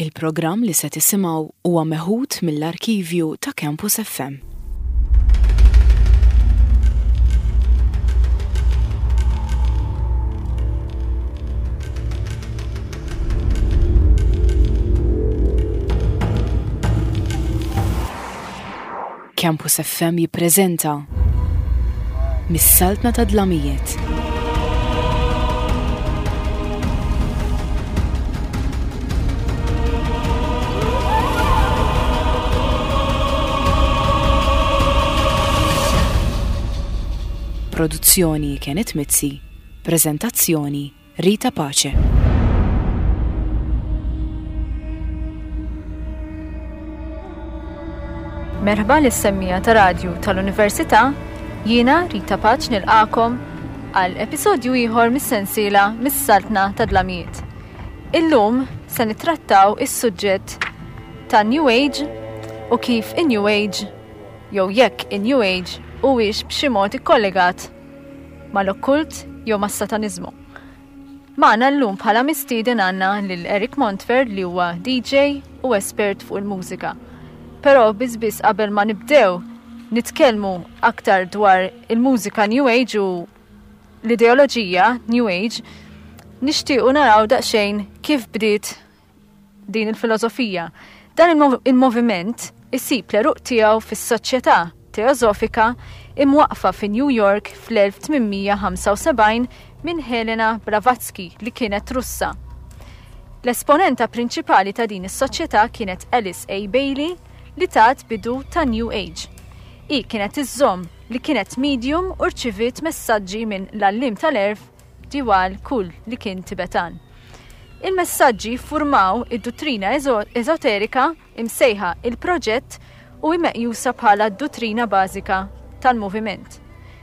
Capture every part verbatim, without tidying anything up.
Il-programm li se tisimgħu huwa meħud mill-arkivju ta' Campus F M. Campus F M jippreżenta Mis-Saltna ta' Dlamijiet. Produzzjoni Kienet Mizzi, preżentazzjoni Rita Pace. Merħba l-semmija ta' radju tal-Università, jiena Rita Pace nilqakom għal episodju ieħor mis-sensiela Mis-Saltna ta' Dlamijiet. Illum se nittrattaw is-suġġett ta' New Age u kif in-New Age jew jekk in-New Age huwiex b'xi mod ikkollegat mal-okkult jew mas-sataniżmu. Magħna llum bħala mistieden għandna lil Eric Montford li huwa D J u espert fuq il-mużika. Però biss qabel ma nibdew nitkellmu aktar dwar il-mużika New Age u l-ideoloġija New Age, nixtiequ naraw daqsxejn kif bdiet din il-filosofija. Dan il-moviment isib l-eruq tiegħu fis-soċjetà teosofika imwaqfa fi New York fl-elf tminmija ħamsa u sebgħin minn Helena Blavatsky li kienet Russa. L-esponenta prinċipali ta' din is-soċjetà kienet Alice A. Bailey li tat bidu ta' New Age. I kienet iżżomm li kienet medium u rċiviet messaġġi minn l-allim tal-erf Diwal Kul li kien Tibetan. Il-messaġġi ffurmaw id-dottrina eżoterika imsejħa il-proġett u meqjusa bħala d-dottrina bażika tal-moviment.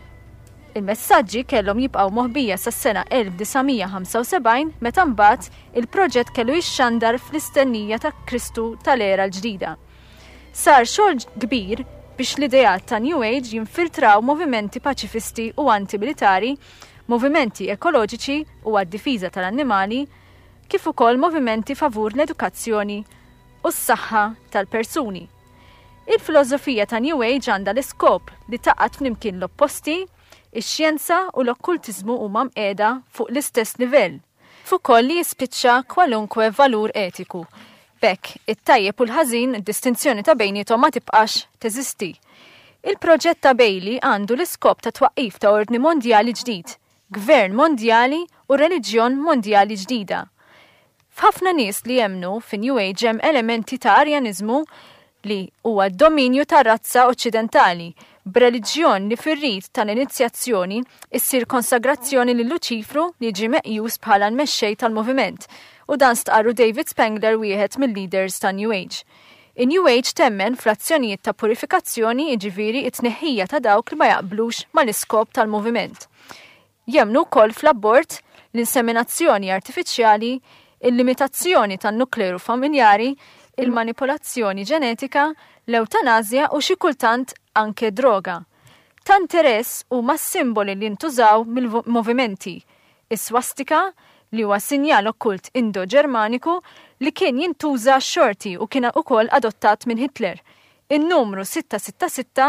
Il-messaġġi kellhom jibqgħu moħbija sas-sena elf tisa' ħamsa u sebgħin meta mbagħad il-proġett kellu jixxandar fl-istennija ta' Kristu tal-era l-ġdida. Sar xogħol kbir biex l-idejat ta' New Age jinfiltraw movimenti paċifisti u antimilitari, movimenti ekoloġiċi u għad-difiża tal-annimali, kif ukoll movimenti favur l-edukazzjoni u s-saħħa tal-persuni. Il-filosofija ta' New Age għandha l-iskop li taqgħod flimkien l-opposti, ix-xjenza u l-okkultiżmu huma mqiegħda fuq l-istess livell, fuq ukoll li jispiċċa kwalunkwe valur etiku. Bekk, it-tajjeb u l-ħażin, id-distinzjoni ta' bejniethom ma tibqax teżisti. Il-proġett ta' Bailey għandu l-iskop ta' twaqqif ta' ordni mondjali ġdid, gvern mondjali u reliġjon mondjali ġdida. F'ħafna nies li jemnu fi New Age hemm elementi ta' Arjaniżmu li huwa d-dominju ta' razza oċċidentali, b'reliġjon li fir-rit tal-inizjazzjoni issir konsagrazzjoni lil Luċifru li jiġi meqjus bħala l-mexxej tal-moviment, u dan stqarru David Spangler wieħed mill-leaders ta' New Age. In-New Age temmen fl-azzjonijiet ta' purifikazzjoni jiġifieri t-tneħħija ta' dawk li ma jaqblux mal-iskop tal-moviment. Jemmnu wkoll fl-abort, l-inseminazzjoni artifiċjali, il-limitazzjoni tan-nukleru familjari, il-manipolazzjoni ġenetika, l-eutanazja u xi kultant anke droga. Ta' interess huma s-simboli li ntużaw mill-movimenti. Is-swastika li huwa sinjal okkult Indo-Ġermaniku li kien jintuża xorti u kien ukoll adottat minn Hitler. In-numru sitta sitta sitta,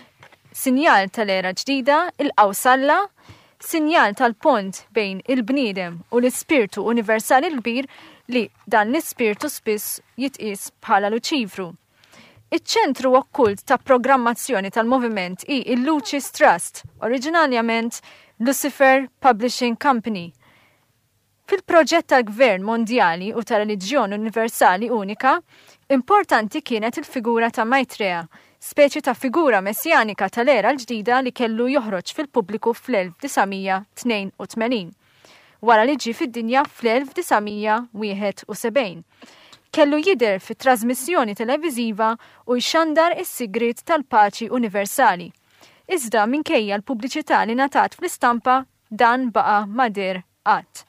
sinjal tal-era ġdida, il-qawsalla, sinjal tal-pont bejn il-bniedem u l-ispirtu universali l-kbir li dan l-ispirtu spiss jitqies bħala Luċifru. Iċ-ċentru okkult ta' programmazzjoni tal-moviment hi il-Lucis Trust, oriġinarjament Lucifer Publishing Company. Fil-proġett tal-Gvern Mondjali u tal-Reliġjon Universali Unika, importanti kienet il-figura ta' Maitreya, speċi ta' figura messjanika tal-era l-ġdida li kellu joħroġ fil-pubbliku fl-elf tisa' tnejn u tmenin, wara li ġie fid-dinja fl-elf tisa' wieħed u sebgħin. Kellu jidher fit-trasmissjoni televiżiva u jxandar is-sigriet tal-paċi universali. Iżda minkejja l-pubbliċità li ngħatat fl-istampa dan baqa' mader qatt.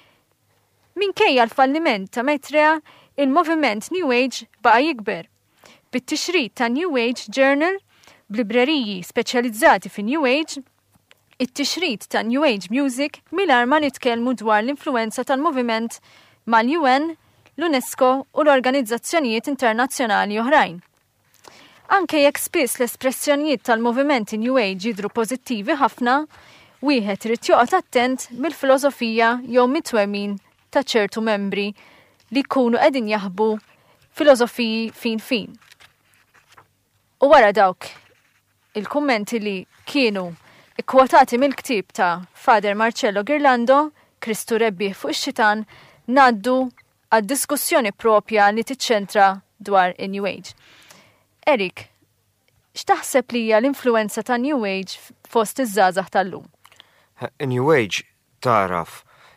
Minkejja l-falliment ta' Maitreya, il-moviment New Age baqa' jikber. Bit-tixrid ta' New Age Journal, b'libreriji speċjalizzati fi New Age, it-tixrid ta' New Age Music mingħajr ma nitkellmu dwar l-influenza tal-moviment mal-U N, l-UNESCO u l-organizzazzjonijiet internazzjonali oħrajn. Anke jekk spiss l-espressjonijiet tal-movimenti New Age jidhru pożittivi ħafna, wieħed irid joqgħod attent mill-filosofija jew mit-twemmin ta' ċertu membri li jkunu qegħdin jaħbu filosofiji fin fin. U wara dawk il-kummenti li kienu ikkwotati mill-ktieb ta' Father Marcello Ghirlando, Kristu rebbieħ fuq ix-xitan, ngħaddu għad-diskussjoni propja li tiċċentra dwar in-New Age. Erik, x'taħseb li hija l-influenza ta' New Age fost iż-żgħażagħ tal-lum? New Age taraf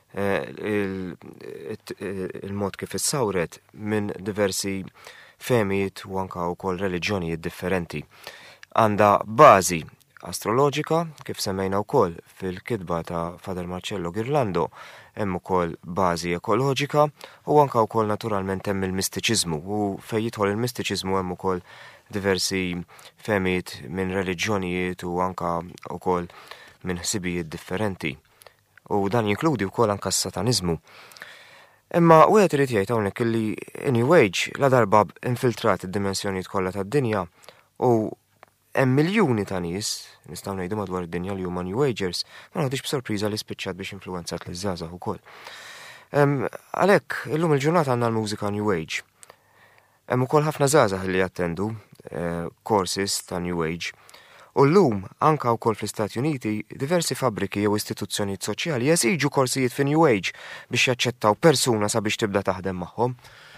il-mod kif issawret minn diversi femijiet u anka wkoll reliġjonijiet differenti. Għandha bażi astroloġika, kif semmejna wkoll fil-kitba ta' Father Marcello Ghirlando, hemm ukoll bażi ekoloġika u anka wkoll naturalment hemm il-mistiċiżmu u fejn jidħol il-mistiċiżmu hemm ukoll diversi femijiet minn reliġjonijiet u anka wkoll minn ħsibijiet differenti. U dan jinkludi wkoll anka s-sataniżmu. Imma wieħed irid jgħid hawnhekk illi New Age la darba infiltrat id-dimensjonijiet kollha tad-dinja u hemm miljuni ta' nies, nistgħu ngħidu madwar id-dinja li huma New Agers, ma nagħtix b'sorpriża li spiċċat biex influwenzat liż-żgħażagħ ukoll. Għalhekk illum il-ġurnata għandna l-mużika New Age. Hemm ukoll ħafna żgħażagħ li jattendu courses ta' New Age. U llum anka wkoll fl-Istati Uniti diversi fabbriki jew istituzzjonijiet soċjali jeżiġu korsijiet fi New Age biex jaċċettaw persuna sabiex tibda taħdem magħhom.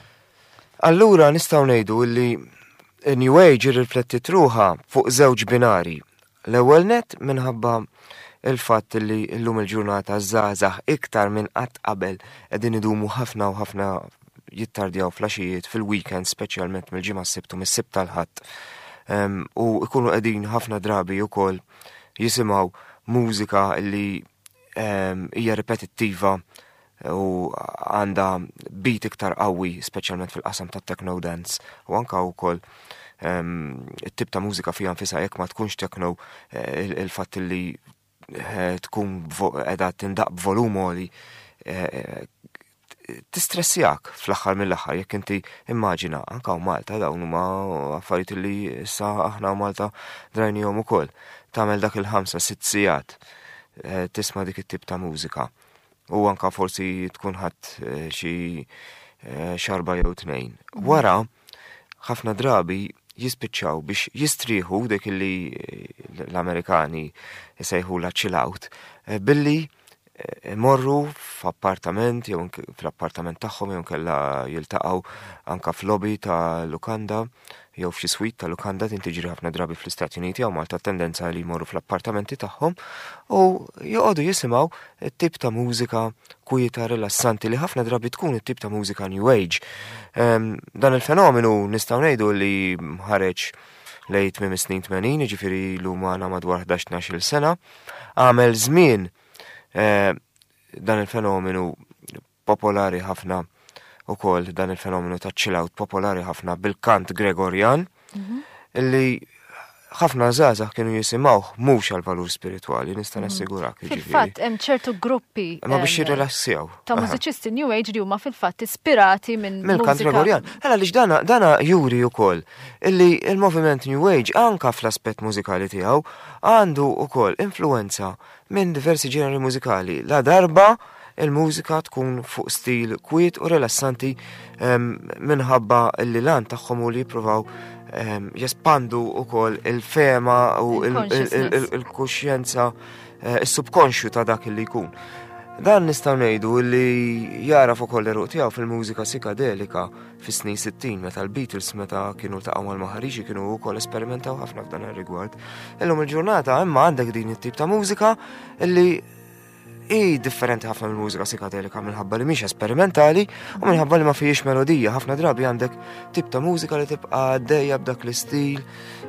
Allura nistgħu ngħidu li New Age irriflettit ruħha fuq żewġ binari. L-ewwel net minħabba il-fatt li llum il-ġurnata żgħażagħ iktar minn qatt qabel qegħdin idumu ħafna u ħafna jittardjaw flaxijiet fil-weekend speċjalment mill-ġimgħa s-sibt u mis-sibt tal-ħadd. Um, u ikunu qegħdin ħafna drabi wkoll jisimgħu mużika li hija um, repetittiva u għandha beat iktar qawwi, speċjalment fil-qasam tat-techno dance u anke wkoll um, it-tip ta' mużika fiha nfisha jekk ma tkunx techno uh, il-fatt li uh, tkun qiegħda tindaq b'volum għoli uh, tistressjak fl-aħħar mill-aħħar jekk inti immaġina anke Malta dawn huma affarijiet li issa aħna Malta drajnihom ukoll tagħmel dak il-ħamsa sitt sigħat tisma' dik it-tip ta' mużika u anke forsi tkun ħadd xi xarba jew tnejn. Wara ħafna drabi jispiċċaw biex jistrieħu dik li l-Amerikani jsejħula chill out billi morru f'appartament jew fl-appartament tagħhom jew kellha jiltaqgħu anke f'lobby ta' lukanda jew f'xi suite ta' lukanda tintiġri ħafna drabi fl-Istati Uniti jew Malta tendenza li jmorru fl-appartamenti tagħhom u joqogħdu jisimgħu it-tip ta' mużika kwieta rilassanti li ħafna drabi tkun it-tip ta' mużika New Age. Um, dan il-fenomenu nistgħu ngħidu li ħareġ lejt minn snin tmenin, jiġifieri lum għandna madwar ħdax tnax-il sena, għamel żmien Eh, dan il-fenomenu popolari ħafna u koll dan il-fenomenu ta' chill out popolari ħafna bil-kant Gregorian mm-hmm. illi ħafna żgħażagħ kienu jisimgħuh mhux għal valur spiritwali nista' nassigurak. Fil-fatt hemm ċertu gruppi ma biex jirrilassjaw ta' mużiċisti New Age li huma fil-fatt ispirati minn mill-kant Gregorian. Ħela lix dana dana juri wkoll illi il-moviment New Age anka fl-aspett mużikali tiegħu għandu wkoll influenza minn diversi ġeneri mużikali. La darba il-mużika tkun fuq stil kwiet u rilassanti um, minħabba li lan tagħhom u li jippruvaw um, jespandu wkoll il-fema u il-kuxjenza uh, is-subkonxju ta' dak li jkun. Dan nistgħu ngħidu li jaraf ukoll eruq tiegħu fil-mużika psikadelika fis-snin sittin meta l-Beatles meta kienu ltaqgħu mal-Maħariġi kienu wkoll esperimentaw ħafna f'dan ir-rigward. Illum il-ġurnata imma għandek din it-tip ta' mużika illi hi differenti ħafna mill-mużika psikadelika minħabba li mhix esperimentali u minħabba li ma fihiex melodija. Ħafna drabi għandek tip ta' mużika li tibqa' għaddejja b'dak l-istil.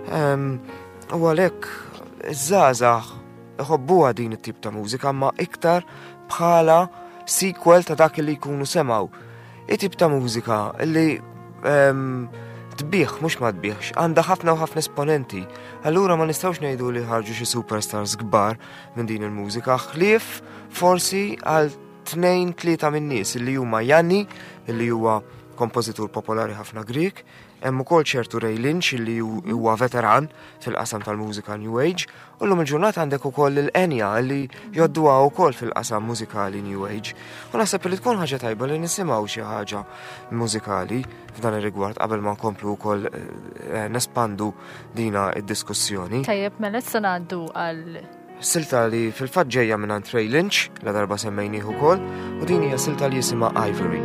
U għalhekk iż-żgħażagħ iħobbuha din it-tip ta' mużika ma iktar bħala sequel ta' dak li jkunu semaw. It-tip ta' mużika li um, tbieħ, mhux ma tbieħx, għandha ħafna u ħafna esponenti. Allura ma nistgħux ngħidu li ħarġu xi superstars kbar minn din il-mużika, ħlief forsi għal tnejn tlieta min-nies li huma Janni, li huwa kompożitur popolari ħafna Grik, hemm ukoll ċertu Ray Lynch li huwa veteran fil-qasam tal-mużika New Age, u llum il-ġurnata għandek ukoll il-Enya li jodduha wkoll fil-qasam mużikali New Age. U naħseb li tkun ħaġa tajba li nisimgħu xi ħaġa mużikali f'dan ir-rigward qabel ma nkomplu wkoll nespandu dina id-diskussjoni. Tajjeb, mela issa ngħaddu għal silta li fil-fatt ġejja minn Ray Lynch, la darba semmejnieh ukoll, u din hija silta li jisimha Ivory.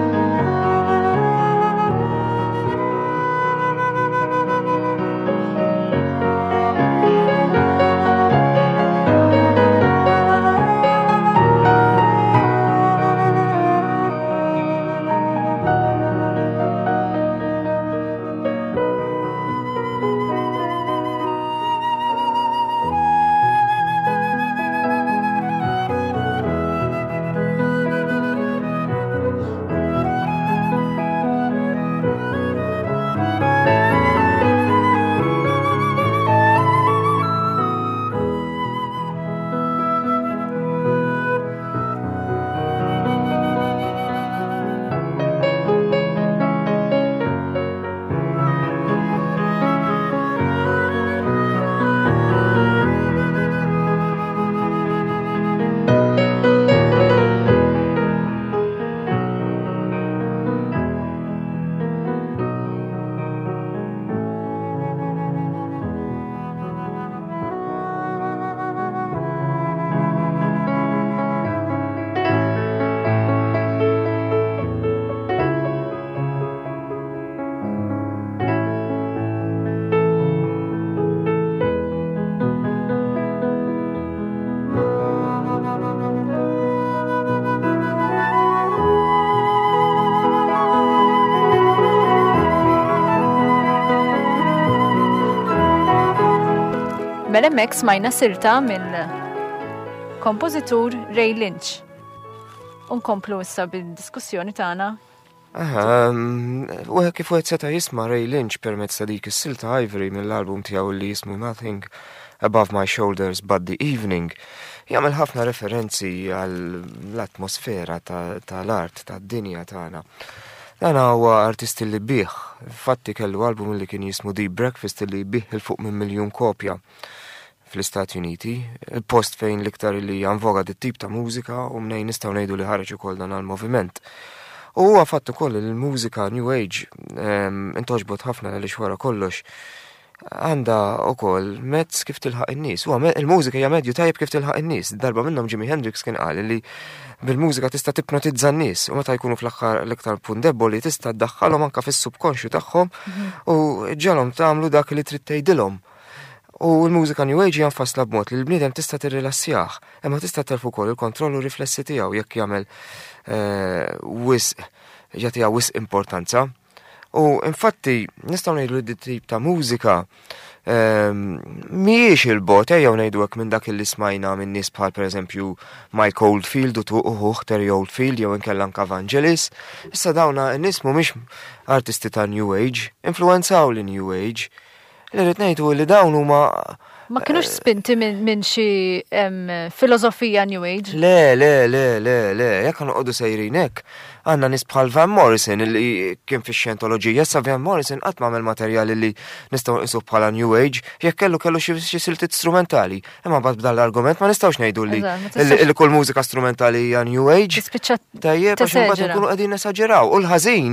Mela hemmhekk smajna silta mill-kompożitur Ray Lynch. Unkomplu issa bid-diskussjoni tagħna. Aha, u kif wieħed seta' jisma' Ray Lynch permezz ta' dik is-silta Ivory mill-album tiegħu li jismu Nothing Above My Shoulders But the Evening, jagħmel ħafna referenzi għall-atmosfera tal-art tad-dinja tagħna. Dan huwa artist li bih, fatti kellu album li kien jismu Deep Breakfast li bih il-fuq minn miljun kopja fl-Istati Uniti, il-post fejn l-iktar li janvoga dit-tip ta' mużika u mnejn nistgħu ngħidu li ħareġ ukoll dan għall-moviment. U huwa fatt ukoll il-mużika New Age intoġbot ħafna għaliex wara kollox għandha wkoll mezz kif tilħaq in-nies. Huwa il-mużika hija medju tajjeb kif tilħaq in-nies. Darba minnhom Jimi Hendrix kien qal li bil-mużika tista' tipnotizza n-nies u meta jkunu fl-aħħar l-iktar punt deboli tista' tdaħħalhom anke fis-subkonxju tagħhom u ġalhom tagħmlu dak li trid tgħidilhom. U l-mużika New Age hija mfassla b'mod li l-bniedem tista' tirrilassjah, imma tista' telf ukoll il-kontroll u riflessi tiegħu jekk jagħmel wisq jagħtiha wisq importanza. U infatti nistgħu ngħidu li dit-tip ta' mużika mhijiex il-bot ejjew ngħidu hekk minn dak li smajna minn nies bħal pereżempju Mike Oldfield u tuquh Terry Oldfield jew inkella anke Vangelis. Issa dawna n-nies mhumiex artisti ta' New Age, influenzaw li New Age. Li rrid ngħidu li dawn huma ma kienux spinti minn xi filosofija New Age. Le, le, le, le, le, jekk noqogħdu sejrin hekk. Għandna nies bħal Van Morrison li kien fix-xjentoloġija, issa Van Morrison qatt m'għamel materjali li nistgħu nqisuh bħala New Age, jekk kellu kellu xi siltiet strumentali. Imma mbagħad b'dan l-argument ma nistgħux ngħidu li li kull mużika strumentali hija New Age. Tajjeb għax imbagħad inkunu qegħdin nesaġeraw. U l-ħażin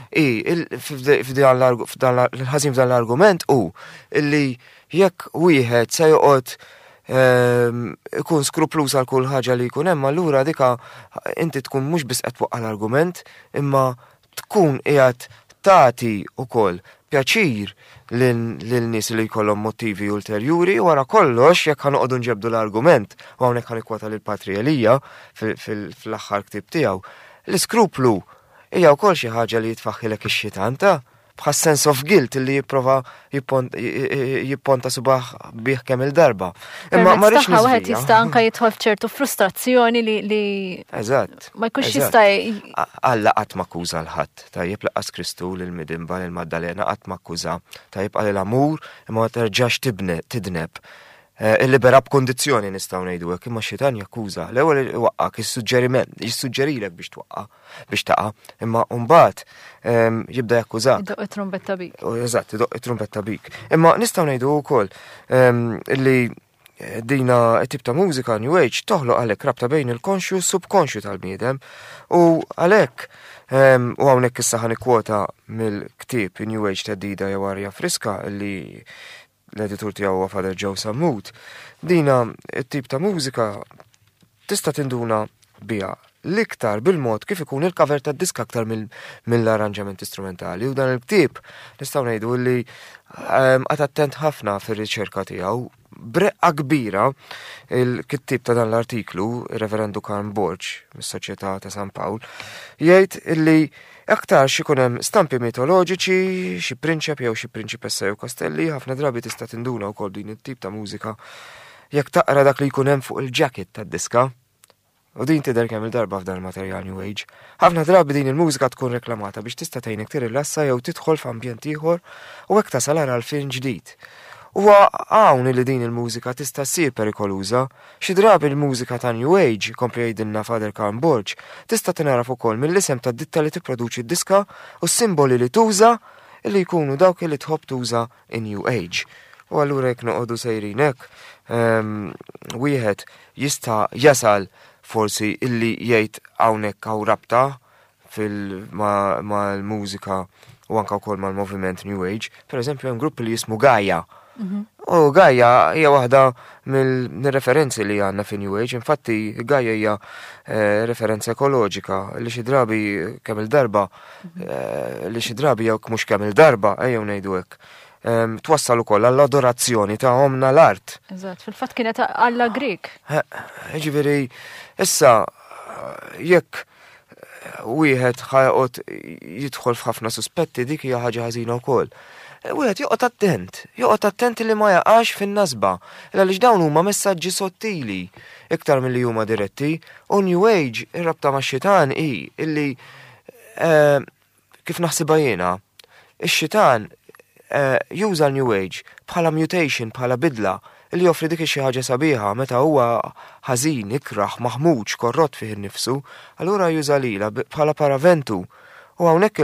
f'dan l-ħażin f'dan l-argument hu illi jekk wieħed se joqgħod ikun skruplus għal kull ħaġa li jkun hemm, allura dika inti tkun mhux biss qed twaqqal argument, imma tkun qiegħed tagħti wkoll pjaċir lil nies li jkollhom mottivi ulterjuri u wara kollox jekk ħanoqogħdu nġebdu l-argument u hawnhekk ħanikwota lil Patri Elija fl-aħħar ktieb tiegħu. L-iskruplu hija wkoll xi ħaġa li jitfaħħilek ix-xitanta bħas sense of guilt li jipprova jipponta subaħ bih kemm il-darba. Imma ma rridx nisbija. Wieħed jista' anke jidħol f'ċertu frustrazzjoni li li Eżatt. Ma jkunx jista' Alla qatt ma akkuża l-ħadd. Tajjeb laqqas Kristu lil midimba lil Maddalena qatt ma akkuża. Tajjeb qal l-amur imma ma terġax tidneb. il-libera b'kondizzjoni nistgħu ngħidu hekk, imma x-xitan jakkuża. L-ewwel iwaqqak is-suġġeriment, jissuġġerilek biex twaqa' biex taqa', imma mbagħad jibda jakkużak. Idoq it-trumpetta bik. Eżatt, idoq it-trumpetta bik. Imma nistgħu ngħidu wkoll li dina tip ta' mużika New Age toħloq għalhekk rabta bejn il-konxju u subkonxju tal-bniedem u għalhekk u hawnhekk issa ħanikwota mill-ktieb New Age Teddida jew Arja Friska li l-editur tiegħu huwa Father Joe Sammut, dina t-tip ta' mużika tista' tinduna biha l-iktar bil-mod kif ikun il-cover tad-disk aktar mill-arranġament istrumentali u dan il-ktieb nistgħu ngħidu li qed attent ħafna fir-riċerka tiegħu breqqa kbira il-kittib ta' dan l-artiklu, il-Reverendu Karl Borch, mis-Soċjetà ta' San Pawl, jgħid illi aktar xikun hemm stampi mitoloġiċi, xi prinċep jew xi prinċipessa jew kastelli, ħafna drabi tista' tinduna wkoll din it-tip ta' mużika jekk taqra dak li jkun hemm fuq il-jacket tad-diska. U din tidher kemm il-darba f'dan il-materjal New Age. Ħafna drabi din il-mużika tkun reklamata biex tista' tgħinek tirrilassa jew tidħol f'ambjent ieħor u hekk tasal ara l-film ġdid. Huwa hawn li din il-mużika tista' ssir perikoluża, xi drabi il-mużika ta' New Age, kompli jgħidilna Father Karl Borch, tista' tingħaraf ukoll mill-isem tad-ditta li tipproduċi d-diska u s-simboli li tuża li jkunu dawk li tħobb tuża in New Age. U allura jekk noqogħdu sejrin hekk, wieħed jista' jasal forsi illi jgħid hawnhekk hawn rabta mal-mużika u anke wkoll mal-moviment New Age. Pereżempju hemm grupp li jismu Gaia. U Gaia hija waħda mill-referenzi li għandna fi New Age, infatti Gaia hija referenza ekoloġika li xi drabi kemm il-darba li xi drabi jew mhux kemm il-darba ejjew ngħidu hekk. Twassal ukoll għall-adorazzjoni ta' omna l-art. Eżatt, fil-fatt kienet Alla Grek. Ġifieri, issa jekk wieħed ħajqod jidħol f'ħafna suspetti dik hija ħaġa ħażina wkoll. Wieħed joqgħod attent, joqgħod attent li ma jaqax fin-nasba, għaliex dawn huma messaġġi sottili iktar milli huma diretti, u New Age ir-rabta max-xitan hi illi kif naħsibha jiena, ix-xitan juża l-New Age bħala mutation, bħala bidla, li joffri dik xi ħaġa sabiħa meta huwa ħażin, ikraħ, maħmuġ, korrott fih innifsu, allura juża lilha bħala paraventu. U hawnhekk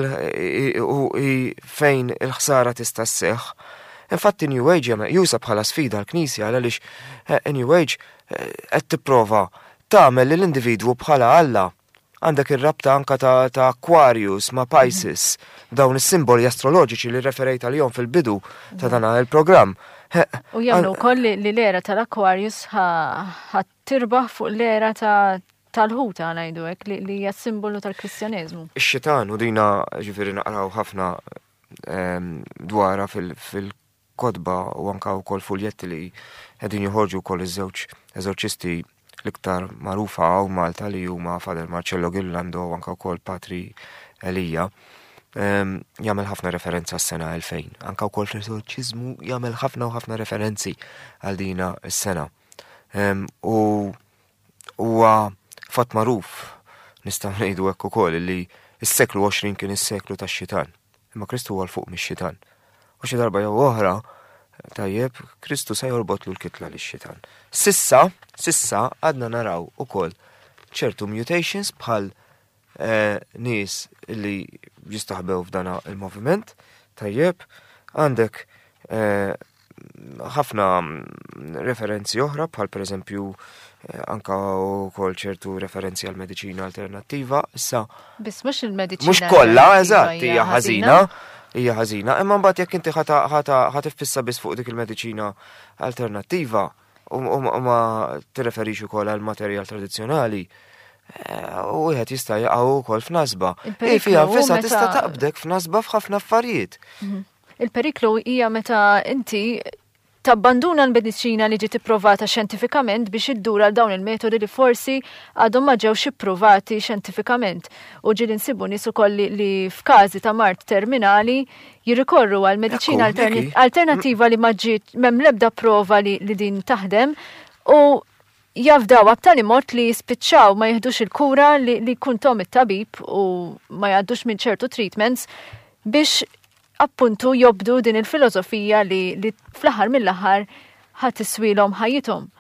fejn il-ħsara tista' sseħħ. Infatti New Age juża bħala sfida l-Knisja għaliex New Age qed tipprova tagħmel lill-individwu bħala Alla. Għandek ir-rabta anka ta' Aquarius ma' Pisces, dawn is-simboli astroloġiċi li referejt għalihom fil-bidu ta' dan il-programm. U jagħmlu wkoll li l-era tal-Aquarius ħadd tirbaħ fuq l-era ta' tal-ħuta ngħidu hekk li hija simbolu tal-Kristjaneżmu. Ix-xitan u dina ġifieri naqraw ħafna dwarha fil-kotba u anke wkoll fuljetti li qegħdin joħorġu wkoll iż-żewġ eżorċisti l-iktar magħrufa hawn Malta li huma Father Marcello Ghirlando u anke wkoll Patri Elija. Jagħmel ħafna referenza s-sena elfejn. Anke wkoll fl-eżorċiżmu jagħmel ħafna u ħafna referenzi għal dina s-sena. U huwa fatt magħruf nistgħu ngħidu hekk ukoll li s-seklu għoxrin kien is-seklu tax-xitan. Imma Kristu huwa l-fuq mix-xitan. U xi darba jew oħra tajjeb Kristu se jorbotlu l-kitla lix-xitan. Sissa, sissa għadna naraw ukoll ċertu mutations bħal nies li jistaħbew f'dana il-moviment, tajjeb, għandek ħafna referenzi oħra bħal pereżempju anka wkoll ċertu referenzi għal mediċina alternattiva, issa biss mhux il-mediċina. Mhux kollha, eżatt, hija ħażina, hija ħażina, imma mbagħad jekk inti ħadd iffissa biss fuq dik il-mediċina alternattiva u ma tirreferix ukoll għal materjal tradizzjonali, u wieħed jista' jaqgħu wkoll f'nasba. Hi fiha nfisha tista' taqbdek f'nasba f'ħafna affarijiet. Il-periklu hija meta inti tabbanduna l-mediċina li ġiet ipprovata xjentifikament biex iddura dawn il-metodi li forsi għadhom ma ġewx ipprovati xjentifikament. U ġieli nsibu nies ukoll li f'każi ta' mart terminali jirrikorru għal mediċina alternattiva li ma ġiet m'hemm l-ebda prova li din taħdem u jafdaw b'tali mod li jispiċċaw ma jeħdux il-kura li kuntom it-tabib u ma jgħaddux minn ċertu treatments biex appuntu jobdu din il-filosofija li, li fl-aħħar mill-aħħar ħadd iswilhom ħajjithom.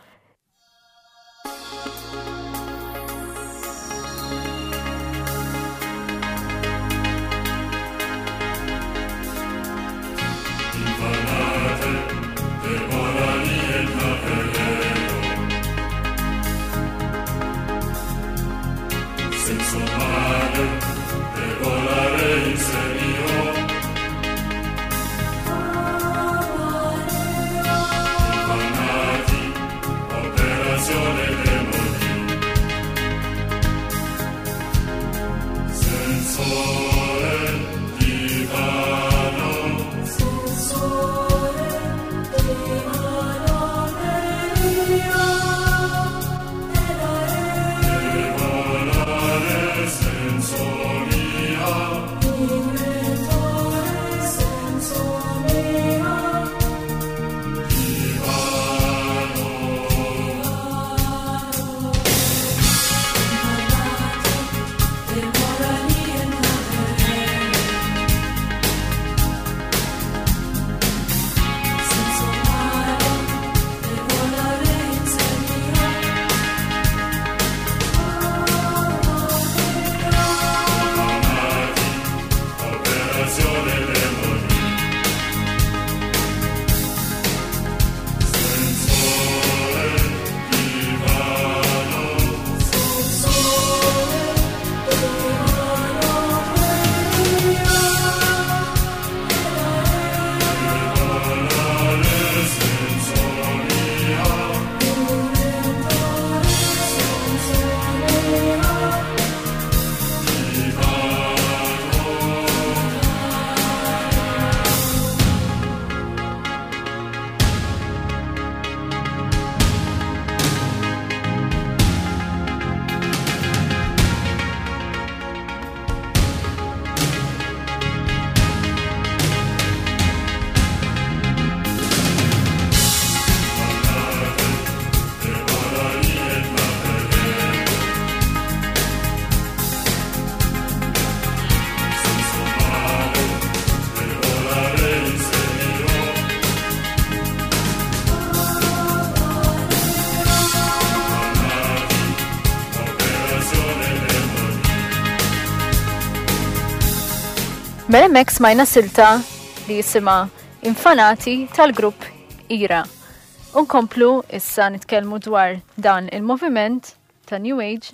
Mela smajna silta li jisima Infanati tal-grupp Ira. Unkomplu issa nitkellmu dwar dan il-moviment ta' New Age.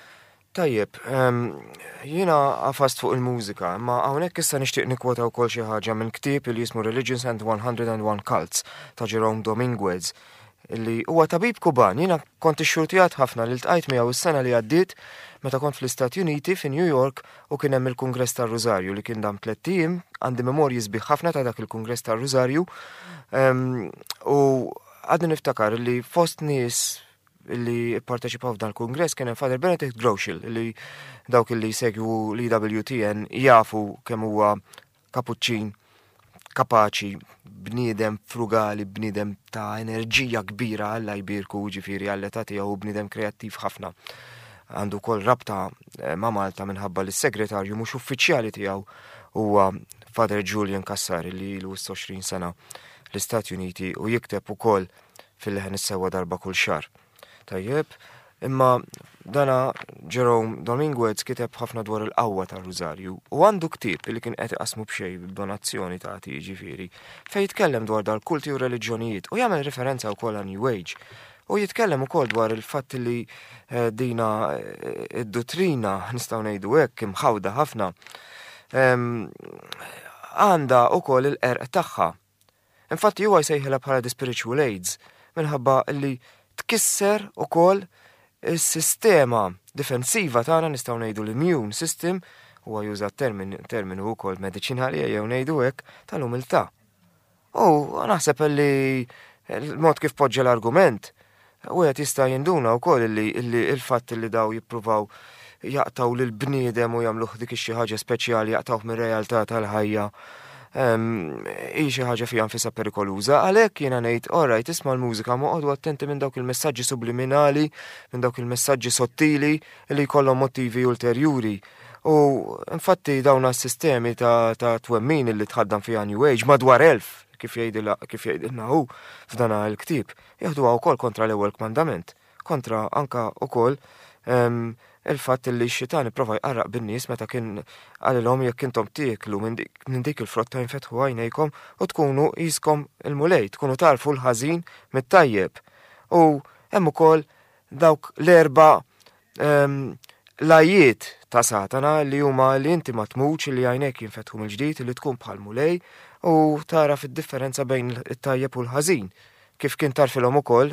Tajjeb, um, jiena għafast fuq il-mużika, ma hawnhekk issa nixtieq nikkwota wkoll xi ħaġa minn ktieb li jismu Religions and one hundred one Cults ta' Jerome Dominguez, illi huwa tabib Kuban. Jiena kont ixxurtijat ħafna li ltqajt miegħu is-sena li għaddiet meta kont fl-Istati Uniti fi New York u kien hemm il-Kungress tar-Rużarju li kien dam tliet tiem, għandi memorji sbieħ ħafna ta' dak il-Kungress tar-Rużarju. Um, u għadni niftakar li fost nies illi parteċipaw f'dan il-Kungress kien hemm Father Benedict Groeschel, illi dawk illi segwu l-E W T N jafu kemm huwa kapuċċin, kapaċi, bniedem frugali, bniedem ta' enerġija kbira Alla jbirku, ġifieri għall-età tiegħu bniedem kreattiv ħafna. Għandu kol rabta ma' Malta minħabba li s-segretarju mhux uffiċjali tiegħu huwa Father Julian Cassari li ilu għoxrin sena l-Istati Uniti u jikteb ukoll fil-leħen is-sewwa darba kull xahar. Tajjeb, imma dana Jerome Dominguez kiteb ħafna dwar il-qawwa tar-Rużarju u għandu ktieb li kien qed iqasmu b'xejn b'donazzjoni ta' ġifieri fejn jitkellem dwar dal-kulti u reliġjonijiet u jagħmel referenza wkoll għal New Age. U jitkellem ukoll dwar il-fatt li eh, dina id-dottrina nistgħu ngħidu hekk imħawda ħafna għandha um, ukoll il-qerq tagħha. Infatti huwa jsejħilha bħala the spiritual aids minħabba li tkisser ukoll is-sistema difensiva tagħna nistgħu ngħidu l-immune system huwa juża termin terminu wkoll mediċinali jew ngħidu hekk tal-umiltà. U naħseb li il-mod kif poġġa l-argument u għet jista' jinduna wkoll li il-fatt li daw jippruvaw jaqtaw lil bniedem u jagħmluh dik xi ħaġa speċjali jaqtawh mir-realtà tal-ħajja hi xi ħaġa fiha nfisha perikoluża, għalhekk jiena ngħid orajt isma' l-mużika ma qogħdu attenti minn dawk il-messaġġi subliminali, minn dawk il-messaġġi sottili li jkollhom mottivi ulterjuri. U infatti dawn is-sistemi ta', ta twemmin li tħaddam fiha New Age madwar elf kif jgħidilha kif jgħidilna hu f'dana l-ktieb jaħduha wkoll kontra l-ewwel kmandament, kontra anka wkoll um, il-fatt li x-xitan ipprova jqarraq bin-nies meta kien għalilhom jekk intom tieklu minn dik, min dik il-frotta jinfetħu għajnejkom u tkunu qiskom il-mulej, tkunu tarfu l-ħażin mit-tajjeb. U hemm ukoll dawk l-erba' um, lajiet ta' Satana li huma li inti ma tmutx li għajnejk jinfetħu mill-ġdid li tkun bħal mulej u tara fid-differenza bejn it-tajjeb u l-ħażin. Kif kien tarfilhom ukoll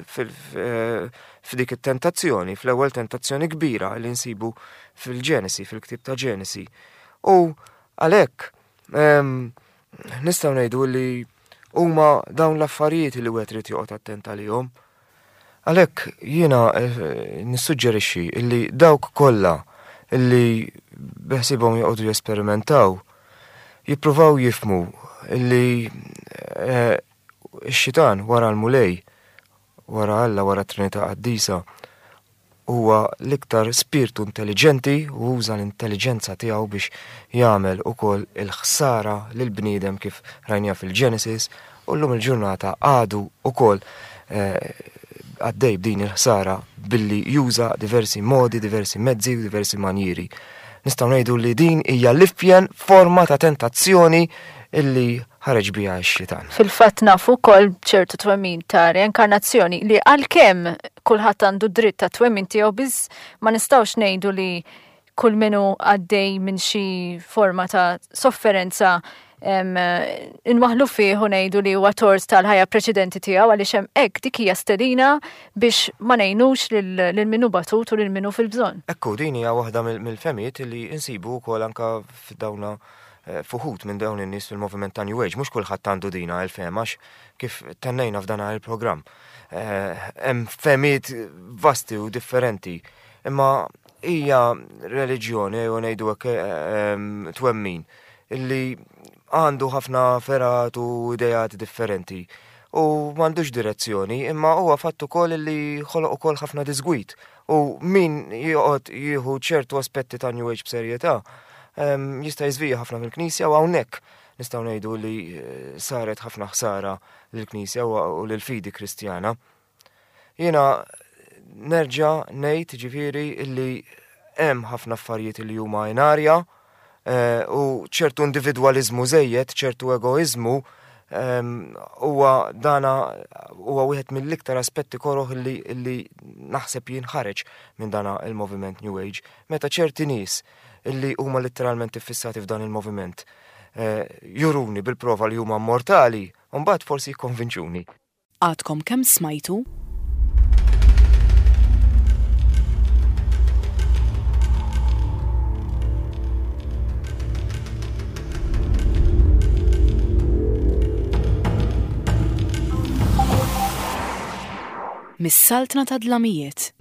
f'dik it-tentazzjoni, fl-ewwel tentazzjoni kbira li nsibu fil-Ġenesi, fil-ktieb ta' Ġenesi. U għalhekk nistgħu ngħidu li huma dawn l-affarijiet li wieħed irid joqgħod attent għalihom. Għalhekk jiena nissuġġerixxi li dawk kollha illi beħsibhom joqogħdu jesperimentaw jippruvaw jifhmu illi ix-xitan wara l-mulej, wara Alla, wara Trinità Qaddisa, huwa l-iktar spirtu intelligenti u uża l-intelligenza tiegħu biex jagħmel ukoll il-ħsara lil bniedem kif rajnija fil-Genesis u llum il-ġurnata għadu ukoll għaddej b'din il-ħsara billi juża diversi modi, diversi mezzi u diversi manjiri. Nistgħu ngħidu li din hija l-ifjen forma ta' tentazzjoni illi ħareġ biha x-xitan. Fil-fatt nafu wkoll ċertu twemmin ta' reinkarnazzjoni li għalkemm kulħadd għandu dritt ta' twemmin tiegħu biss ma nistgħux ngħidu li kull minnu għaddej minn xi forma ta' sofferenza inwaħlu fih u ngħidu li huwa tors tal-ħajja preċedenti tiegħu għaliex hemm hekk dik hija stedina biex ma ngħinux lil minnu batut u lil minnu fil-bżonn. Ekku din hija waħda mill-femijiet li insibu wkoll anke f'dawna fuħut minn dawn in-nies fil-moviment ta' New Age, mhux kulħadd għandu dina il-femax kif tennejna f'dan il-programm. Hemm femijiet vasti u differenti, imma hija reliġjoni u ngħidu hekk twemmin illi għandu ħafna ferat u idejat differenti u m'għandux direzzjoni, imma huwa fatt ukoll li ħoloq ukoll ħafna disgwit u min joqgħod jieħu ċertu aspetti ta' New Age b'serjetà Um, jista' jżvija ħafna mill-Knisja u hawnhekk nistgħu ngħidu li saret ħafna ħsara lill-Knisja u lill-fidi Kristjana. Jiena nerġa' ngħid ġifieri illi hemm ħafna affarijiet li huma inarja uh, u ċertu individwaliżmu żejjed, ċertu egoiżmu huwa um, dana huwa wieħed mill-iktar aspetti koroħ illi, illi naħseb jinħareġ minn dana il-moviment New Age. Meta ċerti nies illi huma letteralment iffissati f'dan il-moviment. Eh, juruni bil-prova li huma mortali, u mbagħad forsi jikkonvinċuni. Għadkom kemm smajtu? Mis-saltna ta' dlamijiet.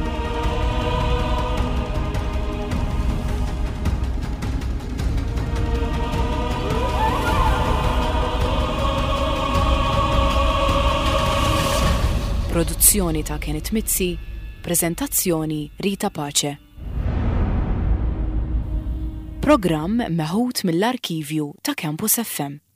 Produzzjoni ta' Kienet Mizzi, prezentazzjoni Rita Pace. Programm meħud mill-arkivju ta' Campus F M.